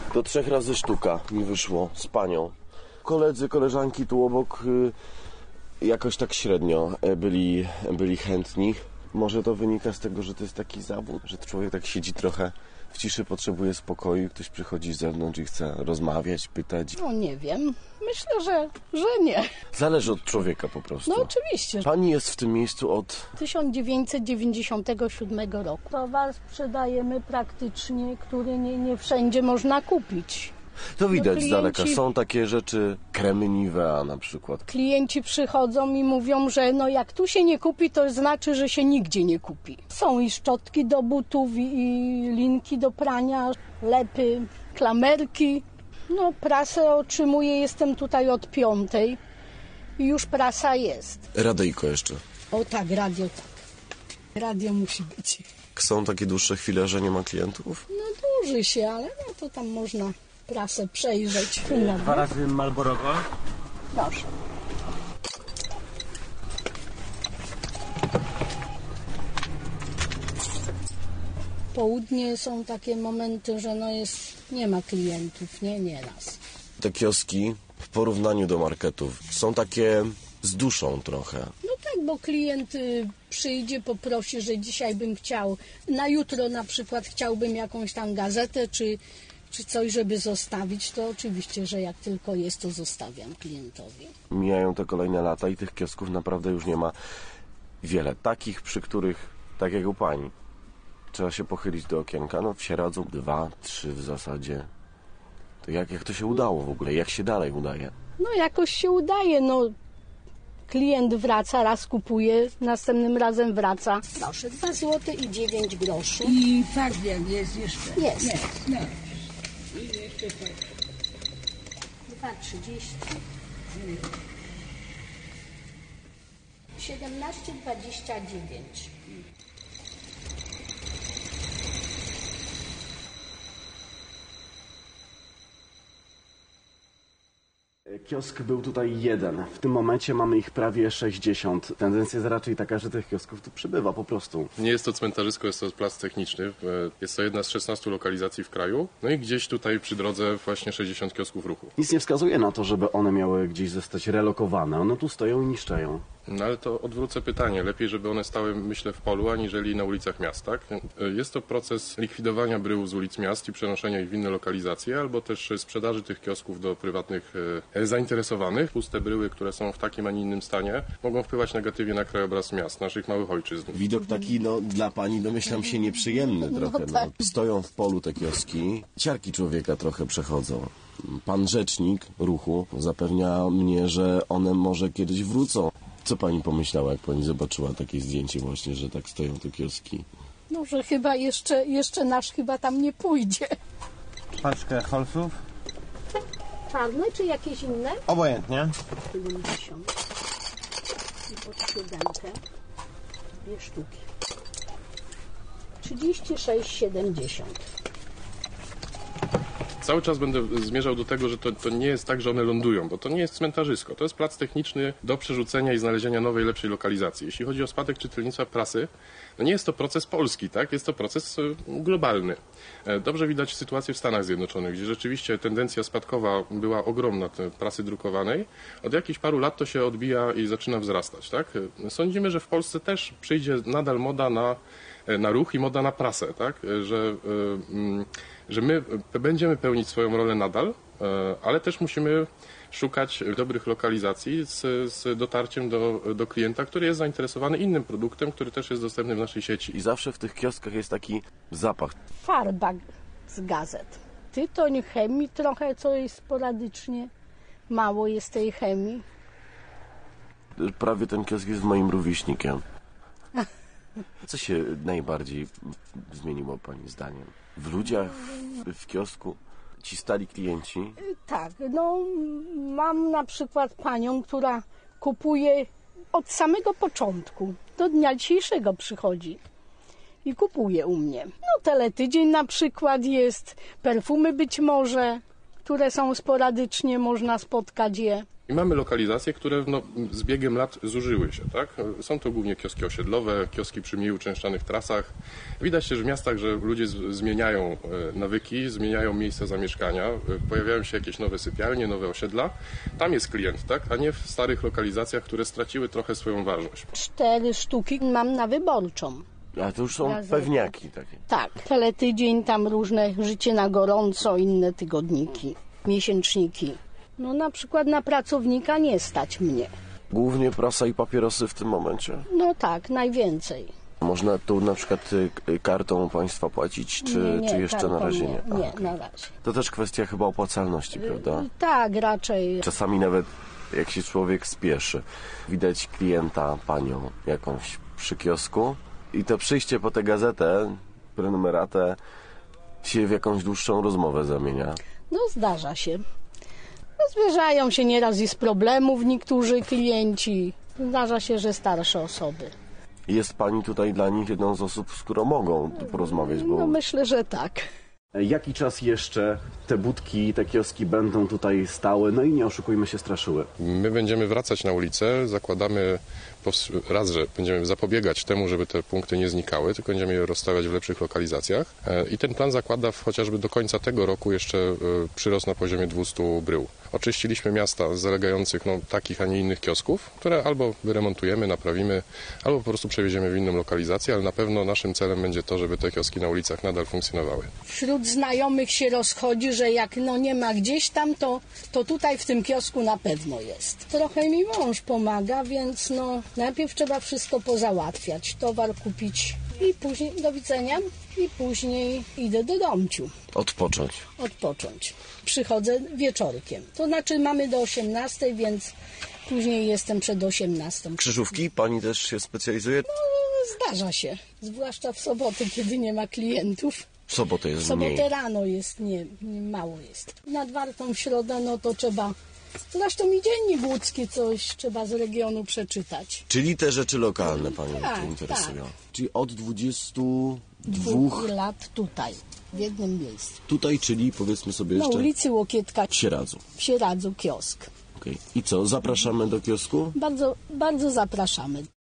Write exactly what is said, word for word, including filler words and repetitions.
Do trzech razy sztuka mi wyszło z panią. Koledzy, koleżanki tu obok y, jakoś tak średnio byli, byli chętni. Może to wynika z tego, że to jest taki zawód, że człowiek tak siedzi trochę w ciszy, potrzebuje spokoju, ktoś przychodzi z zewnątrz i chce rozmawiać, pytać. No nie wiem, myślę, że, że nie. Zależy od człowieka po prostu. No oczywiście. Pani jest w tym miejscu od... tysiąc dziewięćset dziewięćdziesiątego siódmego roku. Towar sprzedajemy praktycznie, który nie, nie wszędzie można kupić. To widać no, z daleka. Są takie rzeczy, kremy Nivea na przykład. Klienci przychodzą i mówią, że no jak tu się nie kupi, to znaczy, że się nigdzie nie kupi. Są i szczotki do butów, i, i linki do prania, lepy, klamerki. No prasę otrzymuję, jestem tutaj od piątej i już prasa jest. Radyjko jeszcze. O tak, radio tak. Radio musi być. Są takie dłuższe chwile, że nie ma klientów? No dłuży się, ale no to tam można prasę przejrzeć. Dwa razy Marlboro. Proszę. Południe są takie momenty, że no jest, nie ma klientów, nie, nieraz. Te kioski w porównaniu do marketów są takie z duszą trochę. No tak, bo klient y, przyjdzie, poprosi, że dzisiaj bym chciał, na jutro na przykład chciałbym jakąś tam gazetę, czy, czy coś, żeby zostawić, to oczywiście, że jak tylko jest, to zostawiam klientowi. Mijają te kolejne lata i tych kiosków naprawdę już nie ma wiele. Takich, przy których, tak jak u pani, trzeba się pochylić do okienka, no się radzą dwa, trzy w zasadzie. To jak, jak to się udało w ogóle? Jak się dalej udaje? No jakoś się udaje, no klient wraca, raz kupuje, następnym razem wraca. Proszę, dwa złote i dziewięć groszy. I fakt jak jest jeszcze? Jest. Jest, no. I jeszcze tak. dwa trzydzieści. siedemnaście dwadzieścia dziewięć. Kiosk był tutaj jeden. W tym momencie mamy ich prawie sześćdziesiąt. Tendencja jest raczej taka, że tych kiosków tu przybywa po prostu. Nie jest to cmentarzysko, jest to plac techniczny. Jest to jedna z szesnastu lokalizacji w kraju. No i gdzieś tutaj przy drodze właśnie sześćdziesiąt kiosków ruchu. Nic nie wskazuje na to, żeby one miały gdzieś zostać relokowane. One tu stoją i niszczeją. No ale to odwrócę pytanie. Lepiej, żeby one stały, myślę, w polu, aniżeli na ulicach miast, tak? Jest to proces likwidowania bryłów z ulic miast i przenoszenia ich w inne lokalizacje, albo też sprzedaży tych kiosków do prywatnych e, zainteresowanych. Puste bryły, które są w takim, a nie innym stanie, mogą wpływać negatywnie na krajobraz miast, naszych małych ojczyzn. Widok taki, no, dla pani, domyślam się, nieprzyjemny trochę. No tak. No. Stoją w polu te kioski, ciarki człowieka trochę przechodzą. Pan rzecznik ruchu zapewnia mnie, że one może kiedyś wrócą. Co pani pomyślała, jak pani zobaczyła takie zdjęcie właśnie, że tak stoją te kioski? No, że chyba jeszcze, jeszcze nasz chyba tam nie pójdzie. Paczkę Holsów. Czarne czy jakieś inne? Obojętnie. siedemdziesiąt. I pod siódemkę. Dwie sztuki. trzydzieści sześć siedemdziesiąt. Cały czas będę zmierzał do tego, że to, to nie jest tak, że one lądują, bo to nie jest cmentarzysko. To jest plac techniczny do przerzucenia i znalezienia nowej, lepszej lokalizacji. Jeśli chodzi o spadek czytelnictwa prasy, no nie jest to proces polski, tak? Jest to proces globalny. Dobrze widać sytuację w Stanach Zjednoczonych, gdzie rzeczywiście tendencja spadkowa była ogromna tej prasy drukowanej. Od jakichś paru lat to się odbija i zaczyna wzrastać, tak? Sądzimy, że w Polsce też przyjdzie nadal moda na, na ruch i moda na prasę, tak? Że, że my będziemy pełnić swoją rolę nadal, ale też musimy szukać dobrych lokalizacji z, z dotarciem do, do klienta, który jest zainteresowany innym produktem, który też jest dostępny w naszej sieci. I zawsze w tych kioskach jest taki zapach. Farba z gazet. Tytoń, chemii trochę, co jest sporadycznie. Mało jest tej chemii. Prawie ten kiosk jest moim rówieśnikiem. Co się najbardziej zmieniło pani zdaniem? W ludziach, w, w kiosku? Ci stali klienci? Tak, no mam na przykład panią, która kupuje od samego początku, do dnia dzisiejszego przychodzi i kupuje u mnie. No teletydzień na przykład jest, perfumy być może, które są sporadycznie, można spotkać je. I mamy lokalizacje, które no, z biegiem lat zużyły się. Tak? Są to głównie kioski osiedlowe, kioski przy mniej uczęszczanych trasach. Widać też w miastach, że ludzie z, zmieniają e, nawyki, zmieniają miejsce zamieszkania, e, pojawiają się jakieś nowe sypialnie, nowe osiedla. Tam jest klient, tak? A nie w starych lokalizacjach, które straciły trochę swoją ważność. Cztery sztuki mam na wyborczą. A to już są Gazety. pewniaki takie. Tak, teletydzień, tam różne Życie na gorąco, inne tygodniki, miesięczniki. No na przykład na pracownika nie stać mnie. Głównie prasa i papierosy w tym momencie. No tak, najwięcej. Można tu na przykład y, y, kartą państwa płacić, czy, nie, nie, czy jeszcze kartą na razie nie? Nie, A, nie okej. na razie. To też kwestia chyba opłacalności, prawda? Tak, raczej. Czasami nawet jak się człowiek spieszy, widać klienta, panią jakąś przy kiosku i to przyjście po tę gazetę, prenumeratę się w jakąś dłuższą rozmowę zamienia. No zdarza się. No, zwierzają się nieraz i z problemów niektórzy klienci. Zdarza się, że starsze osoby. Jest pani tutaj dla nich jedną z osób, z którą mogą tu porozmawiać, bo No myślę, że tak. Jaki czas jeszcze te budki, te kioski będą tutaj stały, no i nie oszukujmy się, straszyły? My będziemy wracać na ulicę, zakładamy raz, że będziemy zapobiegać temu, żeby te punkty nie znikały, tylko będziemy je rozstawiać w lepszych lokalizacjach i ten plan zakłada chociażby do końca tego roku jeszcze przyrost na poziomie dwieście brył. Oczyściliśmy miasta z zalegających no, takich, a nie innych kiosków, które albo wyremontujemy, naprawimy, albo po prostu przewieziemy w inną lokalizację, ale na pewno naszym celem będzie to, żeby te kioski na ulicach nadal funkcjonowały. Wśród znajomych się rozchodzi, że jak no nie ma gdzieś tam, to, to tutaj w tym kiosku na pewno jest. Trochę mi mąż pomaga, więc no najpierw trzeba wszystko pozałatwiać, towar kupić i później do widzenia i później idę do domciu odpocząć. odpocząć. Przychodzę wieczorkiem. To znaczy mamy do osiemnastej, więc później jestem przed osiemnastą. Krzyżówki pani też się specjalizuje? No, zdarza się, zwłaszcza w sobotę, kiedy nie ma klientów. W sobotę jest W sobotę mniej. rano jest, nie, nie mało jest. Nad Wartą w środę, no to trzeba, zresztą i dziennik łódzki coś trzeba z regionu przeczytać. Czyli te rzeczy lokalne pani Tak, tu interesują. tak. Czyli od dwudziestu Dwóch dwóch lat tutaj, w jednym miejscu. tutaj, czyli powiedzmy sobie Na jeszcze ulicy Łokietka w Sieradzu. w Sieradzu kiosk. Okay. I co, zapraszamy do kiosku? Bardzo, bardzo zapraszamy.